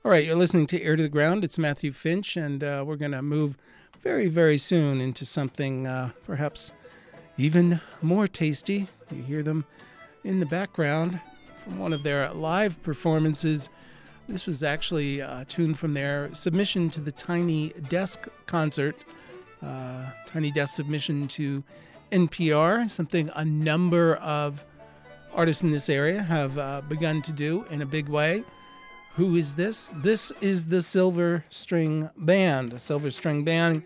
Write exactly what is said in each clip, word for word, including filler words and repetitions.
All right, you're listening to Ear to the Ground. It's Matthew Finch, and uh, we're going to move very, very soon into something uh, perhaps even more tasty. You hear them in the background from one of their live performances. This was actually a tune from their submission to the Tiny Desk concert, uh, Tiny Desk submission to N P R, something a number of artists in this area have uh, begun to do in a big way. Who is this? This is the Silver String Band. A Silver String Band.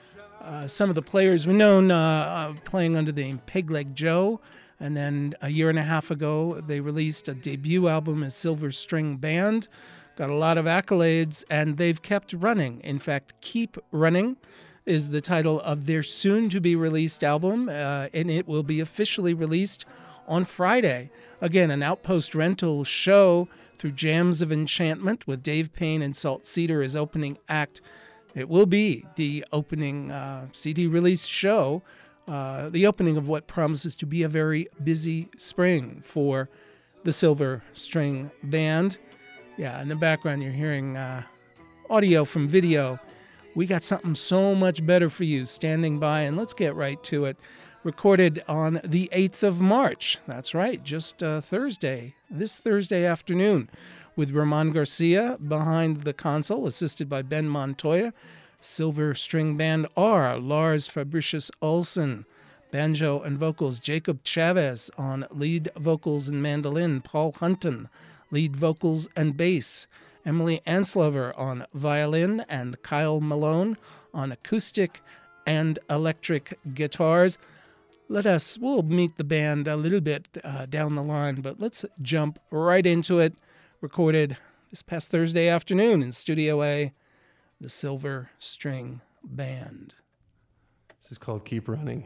Uh, some of the players were known uh, uh, playing under the name Pegleg Joe, and then a year and a half ago they released a debut album as Silver String Band. Got a lot of accolades, and they've kept running. In fact, Keep Running is the title of their soon-to-be-released album, uh, and it will be officially released on Friday. Again, an Outpost rental show through Jams of Enchantment with Dave Payne and Salt Cedar as opening act. It will be the opening uh, C D release show, uh, the opening of what promises to be a very busy spring for the Silver String Band. Yeah, in the background you're hearing uh, audio from video. We got something so much better for you standing by, and let's get right to it. Recorded on the eighth of March. That's right, just uh, Thursday, this Thursday afternoon, with Ramon Garcia behind the console, assisted by Ben Montoya. Silver String Band are Lars Fabricius Olsen, banjo and vocals, Jacob Chavez on lead vocals and mandolin, Paul Hunton, lead vocals and bass, Emily Anslover on violin, and Kyle Malone on acoustic and electric guitars. Let us, we'll meet the band a little bit uh, down the line, but let's jump right into it. Recorded this past Thursday afternoon in Studio A, the Silver String Band. This is called Keep Running.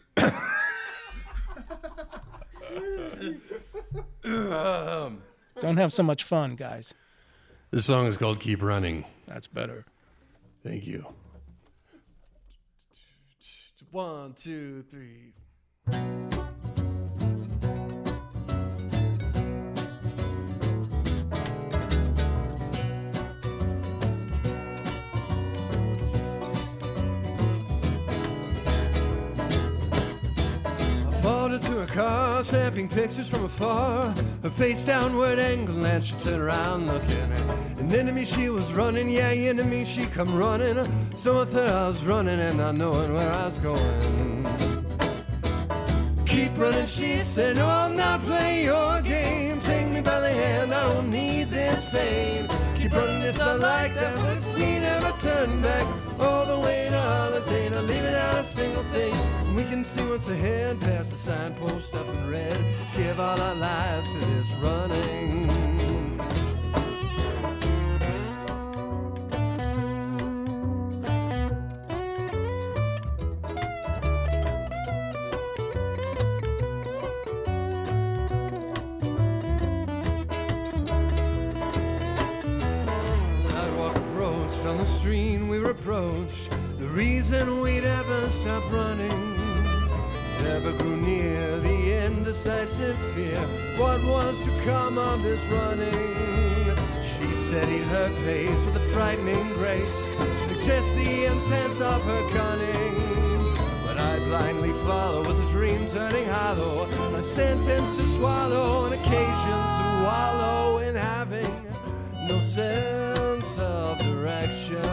Don't have so much fun, guys. This song is called Keep Running. That's better. Thank you. One, two, three. To her car, snapping pictures from afar, her face downward angle, and she turned around looking. An enemy she was running, yeah, enemy she come running. So with her I was running and not knowing where I was going. Keep running, she said, no, I'll not play your game. Take me by the hand, I don't need this pain. Keep running, it's not like that, but if we never turn back, all the way to Holliday, not leaving out a single thing. We can see what's ahead, past the signpost up in red. Give all our lives to this running. Sidewalk approached, on the street we were approached. The reason we'd ever stop running ever grew near the indecisive fear. What was to come of this running? She steadied her pace with a frightening grace, suggests the intent of her cunning. What I blindly follow was a dream turning hollow, a sentence to swallow, an occasion to wallow in having no sense of direction.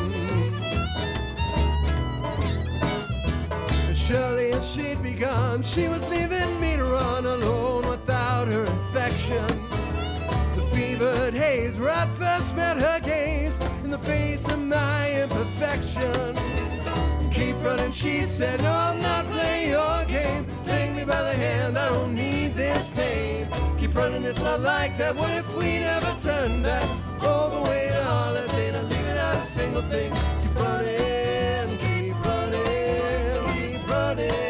Surely as she'd begun, she was leaving me to run alone without her infection. The fevered haze where I first met her gaze, in the face of my imperfection. Keep running, she said, no, I'll not play your game. Take me by the hand, I don't need this pain. Keep running, it's not like that, what if we never turn back? All the way to Holiday, not leaving out a single thing. Keep running, keep running, keep running.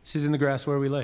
She's in the grass where we lay.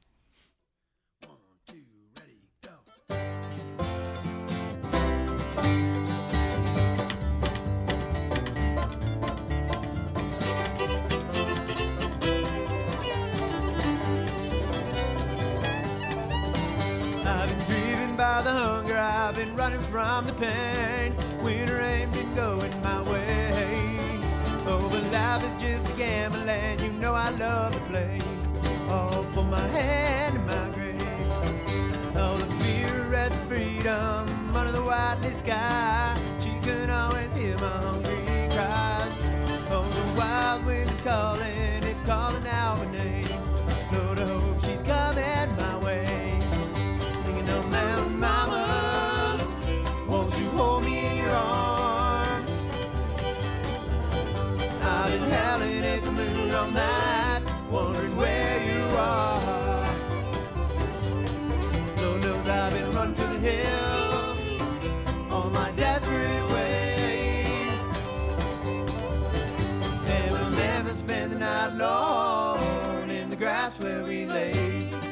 The hunger, I've been running from the pain. Winter ain't been going my way. Oh, but life is just a gamble, and you know I love to play. All for my hand and my grave. Oh, the fear, rest, freedom under the whitely sky. She can always hear my hungry cries. Oh, the wild wind is calling, it's calling out my name. Lord, I hope she's coming my way. Singing on Mountain Mama, won't you hold me in your arms? I've been howling at the moon all night, wondering where you are. Lord knows I've been running through the hills on my desperate way. And we'll never spend the night alone in the grass where we lay.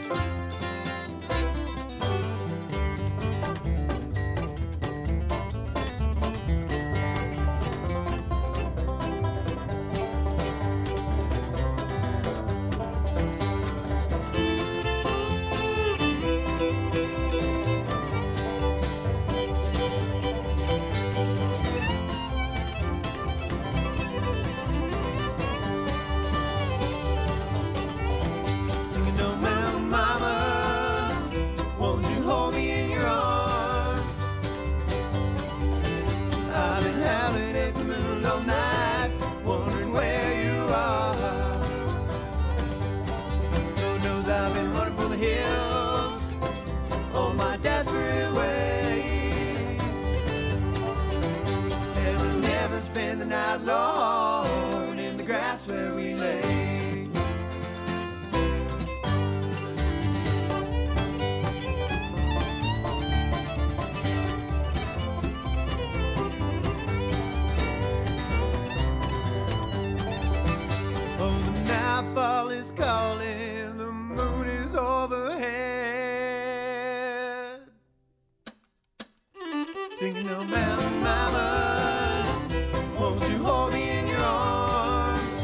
Alone in the grass where we lay. Oh, the nightfall is calling, the moon is overhead. Singing on Mountain Mama, won't you hold me in your arms?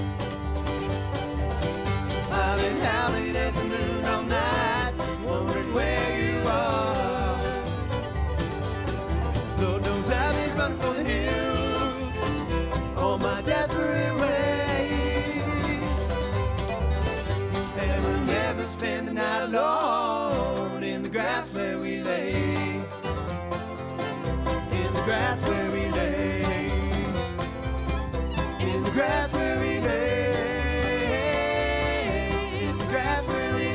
I've been howling at the moon all night, wondering where you are. Lord knows I've been running for the hills on my desperate ways. And we'll never spend the night alone in the grass where we lay. In the grass where we lay. In the grass where we lay, in the grass where we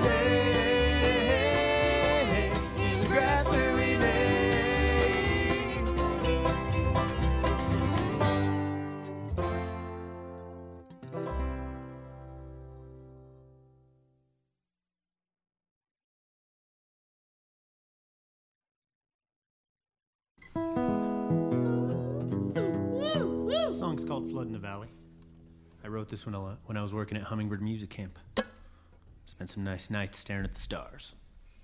lay, in the grass where we lay. The song's called Flood in the Valley. I wrote this when I, when I was working at Hummingbird Music Camp. Spent some nice nights staring at the stars.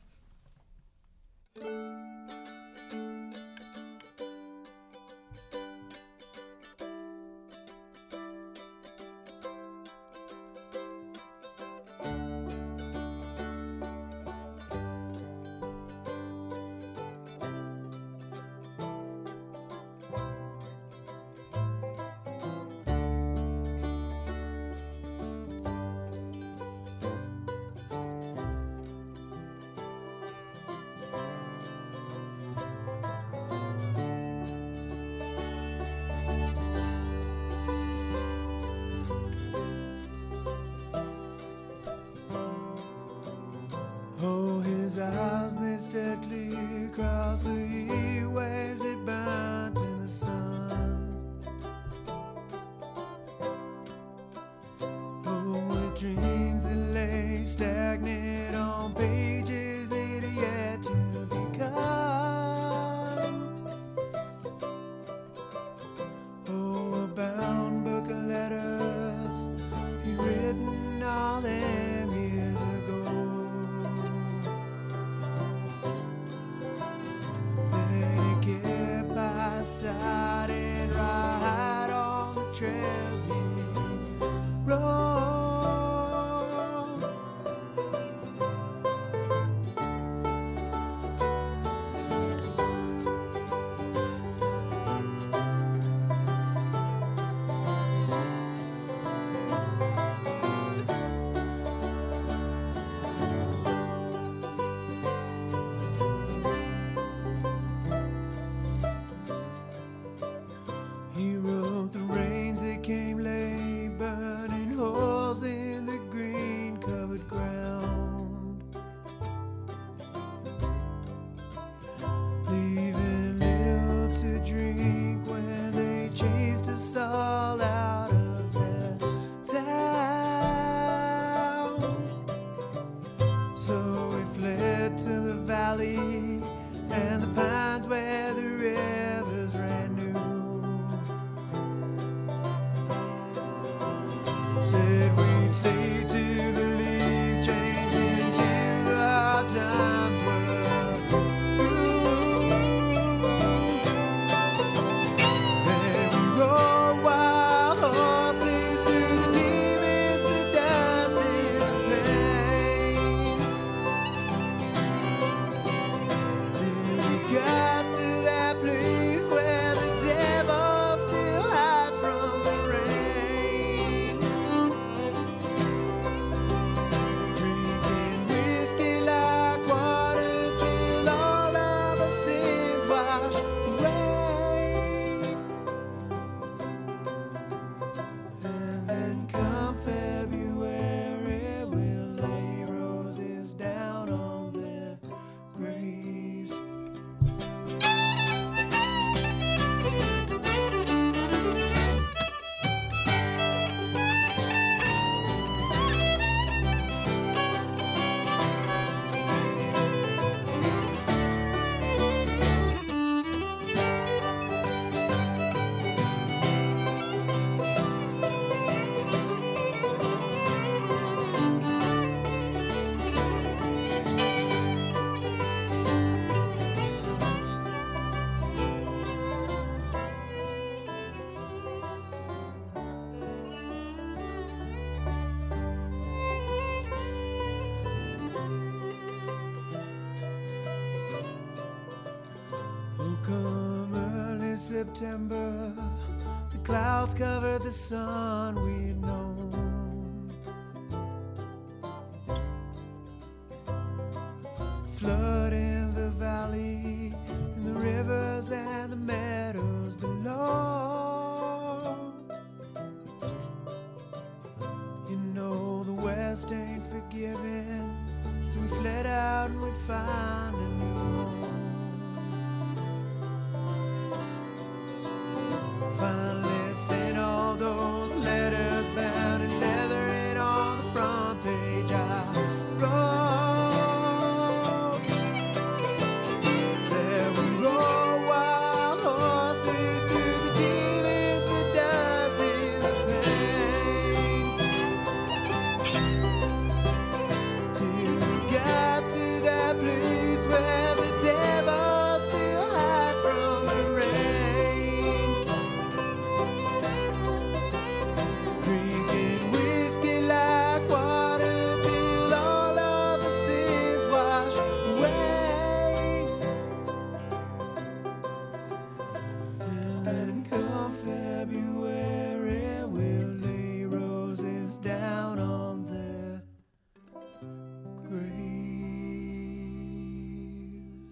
Oh, his eyes, they stared clear across the heat waves that burnt in the sun. Oh, with dreams that lay stagnant on pages that are yet to become. Oh, a bound book of letters, he written all them years ago. September, the clouds covered the sun we'd known. Flood in the valley, in the rivers and the meadows below. You know the West ain't forgiving, so we fled out and we found a new home. Finally sent all those letters bound in leather, and on the front page I wrote, there we rode wild horses through the demons, the dust and the pain, till we got to that place where the devil still hides from the rain. Drinking whiskey like water till all of the sins wash away. And then come February, we'll lay roses down on their graves.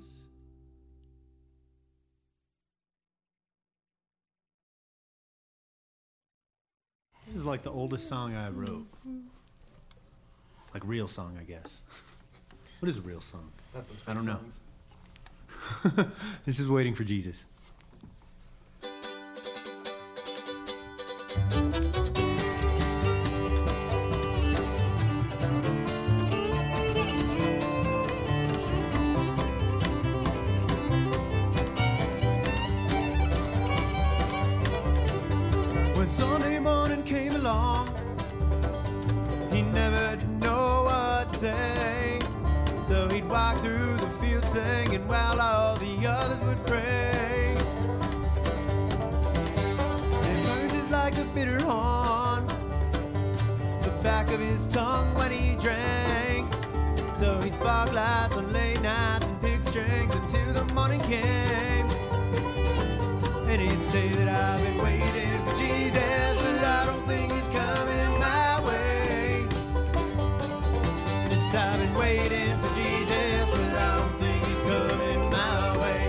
This is like the oldest song I wrote. Like real song, I guess. What is a real song? I don't know. This is Waiting for Jesus. When Sunday morning came along, he never did know what to say. So he'd walk through the field singing while all the others would pray. It burned just like a bitter horn, the back of his tongue when he drank. So he'd spark lights on late nights and pick strings until the morning came. And he'd say that I've been waiting for Jesus, but I don't think he's coming my way. Yes, I've been waiting for Jesus, but I don't think he's coming my way.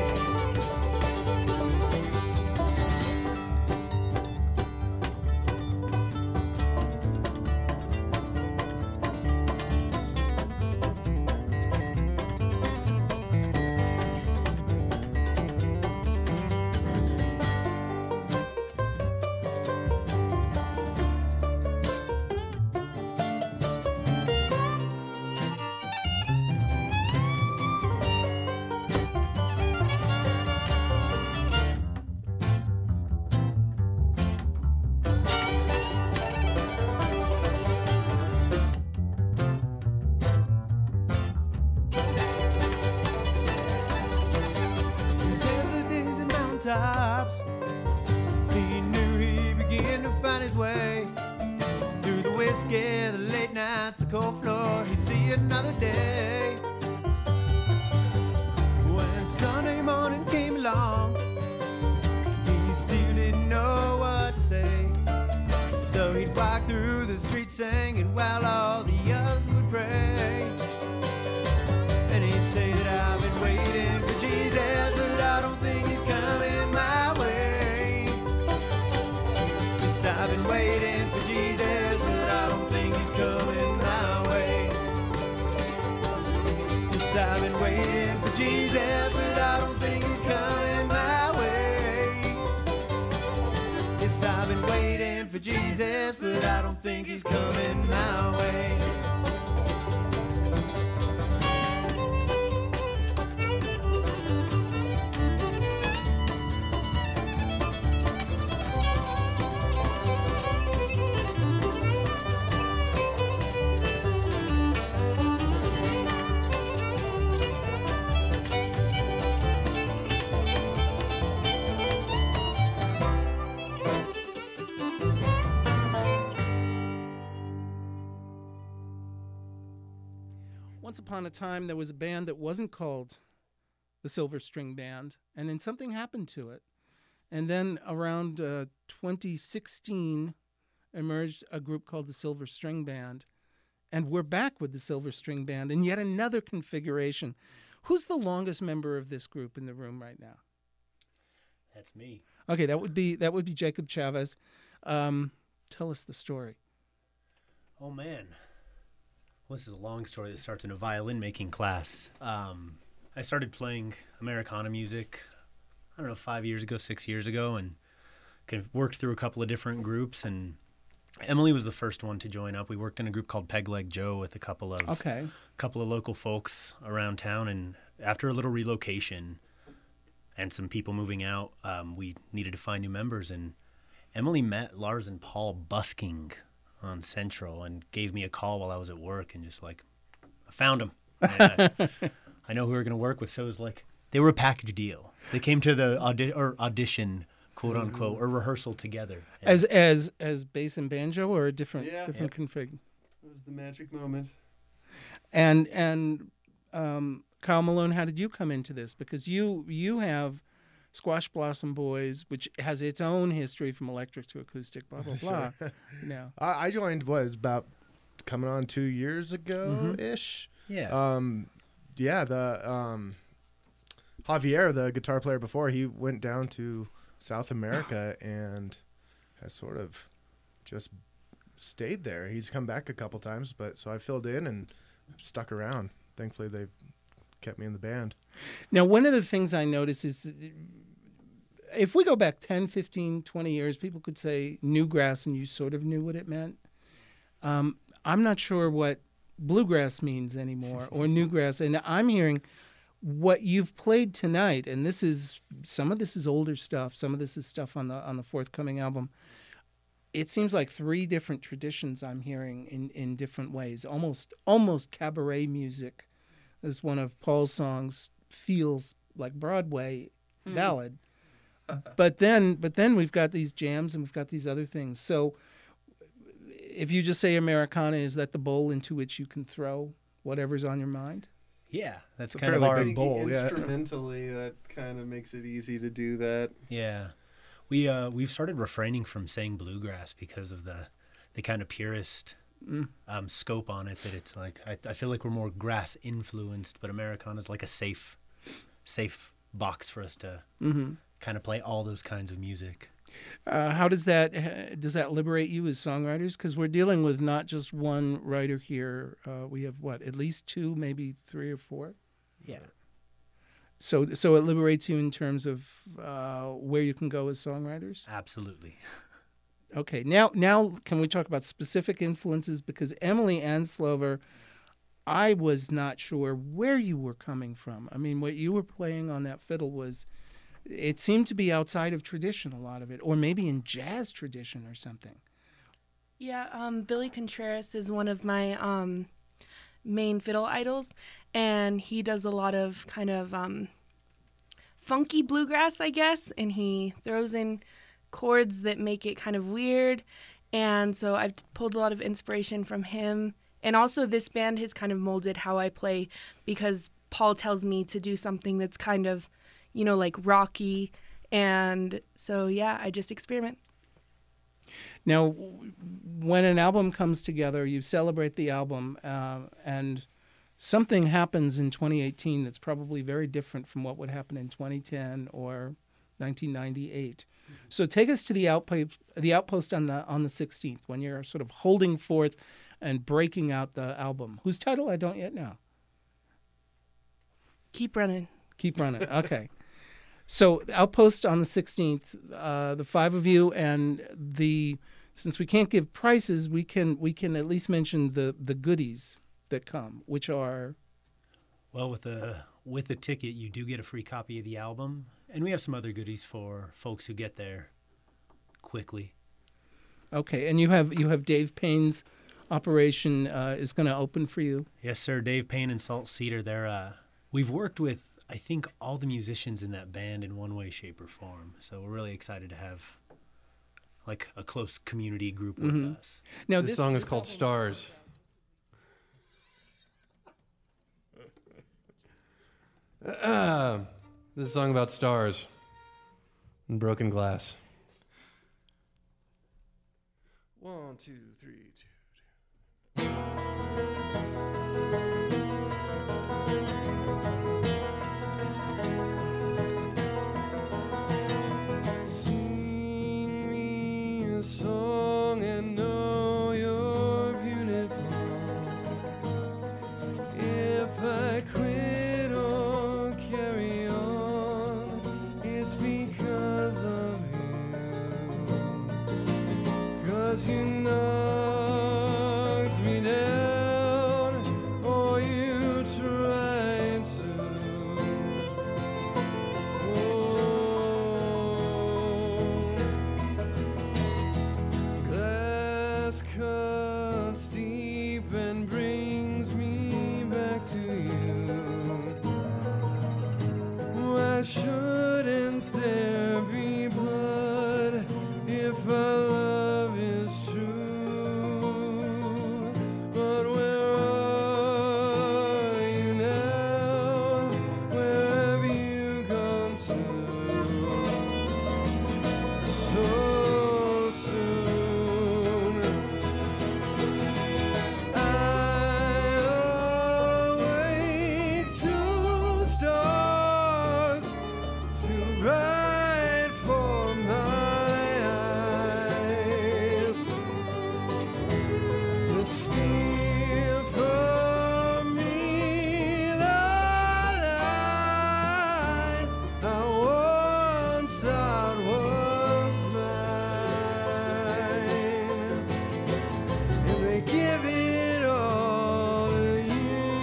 Tops. He knew he began to find his way through the whiskey, the late nights, the cold floor. He'd see another day. When Sunday morning came along, he still didn't know what to say. So he'd walk through the streets singing while all the others would pray. And he'd say that I've been waiting for Jesus, but I don't think he's coming my way. Yes, I've been waiting for Jesus, but I don't think he's coming my way. Yes, I've been waiting for Jesus, but I don't think he's coming my way. Yes, I've been waiting for Jesus, but I don't think he's coming my way. Once upon a time, there was a band that wasn't called the Silver String Band, and then something happened to it. And then around uh, twenty sixteen emerged a group called the Silver String Band. And we're back with the Silver String Band in yet another configuration. Who's the longest member of this group in the room right now? That's me. Okay, that would be that would be Jacob Chavez. Um, tell us the story. Oh, man. Well, this is a long story that starts in a violin making class. Um, I started playing Americana music, I don't know, five years ago, six years ago, and kind of worked through a couple of different groups. And Emily was the first one to join up. We worked in a group called Peg Leg Joe with a couple of Okay. couple of local folks around town. And after a little relocation and some people moving out, um, we needed to find new members. And Emily met Lars and Paul busking on Central and gave me a call while I was at work and just like, I found them. I, I know who we're going to work with. So it was like, they were a package deal. They came to the audi- or audition, quote unquote, or rehearsal together. And As as as bass and banjo or a different Yeah. different Yep. config. It was the magic moment. And and um, Kyle Malone, how did you come into this? Because you you have Squash Blossom Boys, which has its own history from electric to acoustic, blah blah blah. No. I, I joined what is about coming on two years ago ish. yeah. Um, yeah, the um, Javier, the guitar player before, he went down to South America and has sort of just stayed there. He's come back a couple times, but so I filled in and stuck around. Thankfully, they've kept me in the band. Now, one of the things I notice is that if we go back ten, fifteen, twenty years, people could say newgrass and you sort of knew what it meant. Um, I'm not sure what bluegrass means anymore or newgrass. And I'm hearing what you've played tonight, and this is some of this is older stuff, some of this is stuff on the on the forthcoming album. It seems like three different traditions I'm hearing in, in different ways, almost almost cabaret music. As one of Paul's songs feels like Broadway ballad. But then but then we've got these jams and we've got these other things. So if you just say Americana, is that the bowl into which you can throw whatever's on your mind? yeah. That's a kind of fairly our big bowl, yeah. Instrumentally, that kind of makes it easy to do that. Yeah, we uh, we've started refraining from saying bluegrass because of the the kind of purist Mm. um, scope on it. That it's like I, I feel like we're more grass influenced, but Americana is like a safe safe box for us to Mm-hmm. kind of play all those kinds of music. Uh, how does that uh, does that liberate you as songwriters? Because we're dealing with not just one writer here. Uh, we have what, at least two, maybe three or four. Yeah, So so it liberates you in terms of uh, where you can go as songwriters. absolutely. Okay, now now can we talk about specific influences? Because Emily Anslover, I was not sure where you were coming from. I mean, what you were playing on that fiddle was, it seemed to be outside of tradition, a lot of it, or maybe in jazz tradition or something. Yeah, um, Billy Contreras is one of my um, main fiddle idols, and he does a lot of kind of um, funky bluegrass, I guess, and he throws in chords that make it kind of weird, and so I've t- pulled a lot of inspiration from him. And also this band has kind of molded how I play, because Paul tells me to do something that's kind of, you know, like rocky, and so yeah, I just experiment. Now, w- when an album comes together, you celebrate the album, uh, and something happens in twenty eighteen that's probably very different from what would happen in twenty ten or nineteen ninety-eight. So take us to the outpost, the outpost on the on the sixteenth, when you're sort of holding forth and breaking out the album, whose title I don't yet know. Keep running. Keep running. Okay. So Outpost on the sixteenth, uh, the five of you, and the since we can't give prices, we can we can at least mention the the goodies that come, which are Well, with the with the ticket, you do get a free copy of the album, and we have some other goodies for folks who get there quickly. okay. And you have you have Dave Payne's operation uh, is going to open for you. Yes, sir. Dave Payne and Salt Cedar. They're uh, we've worked with, I think, all the musicians in that band in one way, shape, or form. So we're really excited to have like a close community group with Mhm. us. Now This song is called Stars. Uh, this is a song about stars. and Broken Glass. One, two, three, two. Sing me a song and know you're beautiful. If I quit or carry on, it's because of you. 'Cause you knocked me down, or you tried to. Oh, glass cuts deep and brings me back to you. Why shouldn't there be blood if our love is true? But where are you now? Where have you gone to? So soon. I awake to stars too bright for my eyes, that steal from me the light I once thought was mine, and they give it all to you.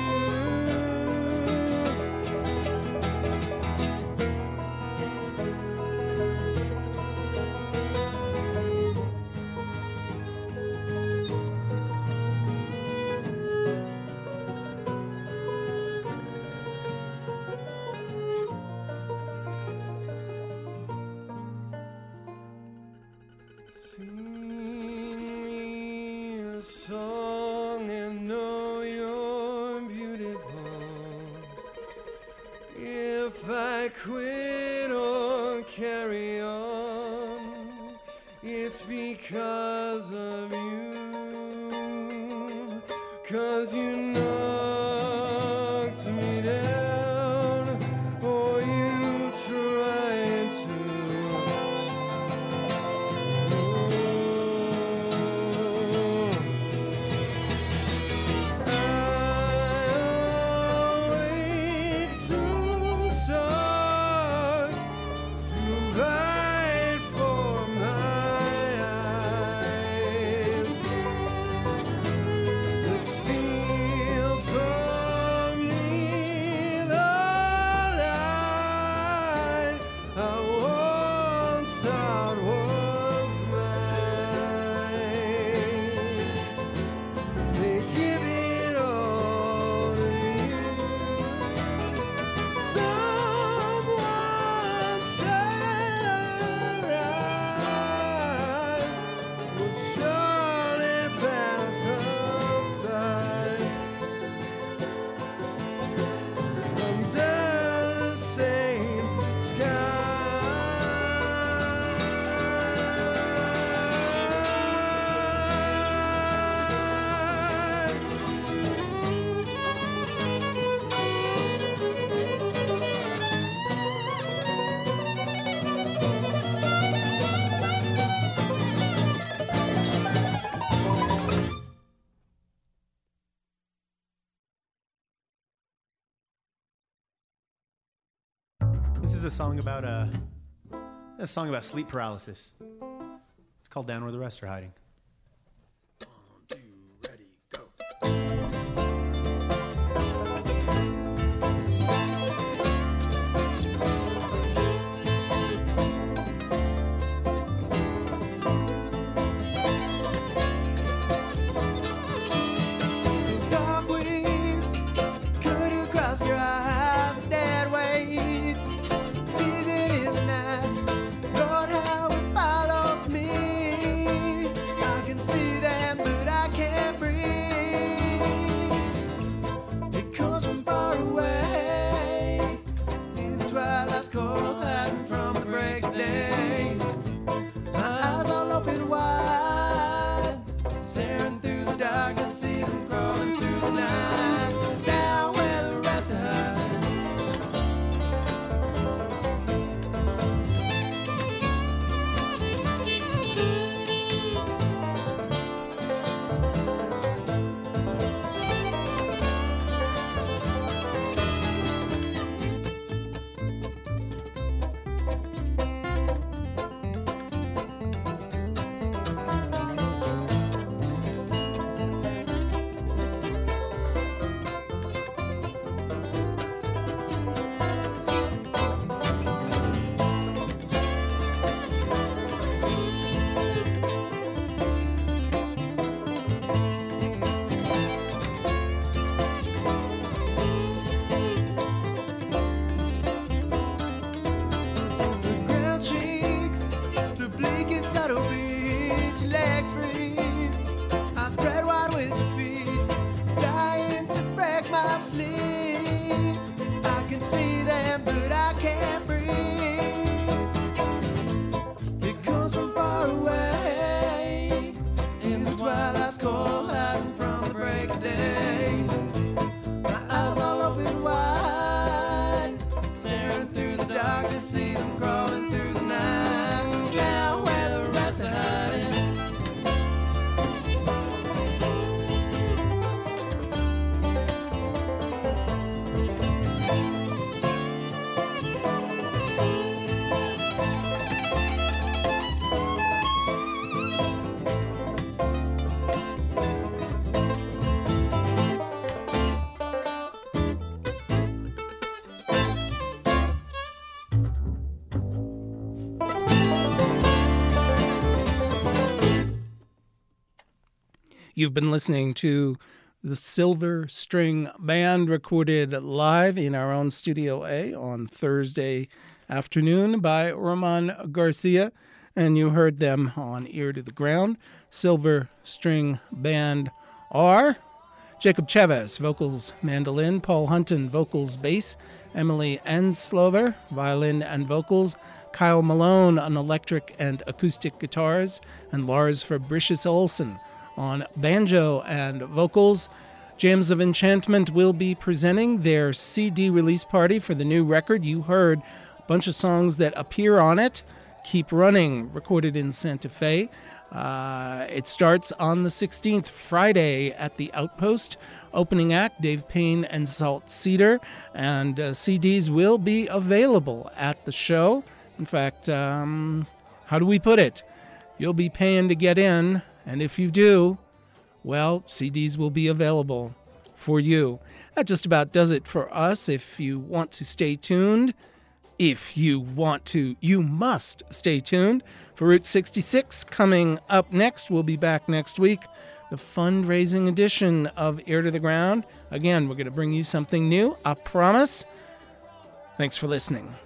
Sing me a song and know you're beautiful. If I quit or carry on, it's because of you. 'Cause you knocked me down, or you tried to. This is a song about uh, a song about sleep paralysis. It's called "Down Where the Rest Are Hiding." Dark waves cut across your eyes, dead waves teasing in the night. Lord, how it follows me. You've been listening to the Silver String Band, recorded live in our own Studio A on Thursday afternoon by Roman Garcia, and you heard them on Ear to the Ground. Silver String Band are Jacob Chavez, vocals, mandolin; Paul Hunton, vocals, bass; Emily Enslover, violin and vocals; Kyle Malone on electric and acoustic guitars; and Lars Fabricius Olsen on banjo and vocals. Jams of Enchantment will be presenting their C D release party for the new record. You heard a bunch of songs that appear on it. Keep Running, recorded in Santa Fe. Uh, it starts on the sixteenth, Friday, at the Outpost. Opening act, Dave Payne and Salt Cedar. And uh, C Ds will be available at the show. In fact, um, how do we put it? You'll be paying to get in, and if you do, well, C Ds will be available for you. That just about does it for us. If you want to stay tuned, if you want to, you must stay tuned for Route sixty-six. Coming up next, we'll be back next week, the fundraising edition of Ear to the Ground. Again, we're going to bring you something new, I promise. Thanks for listening.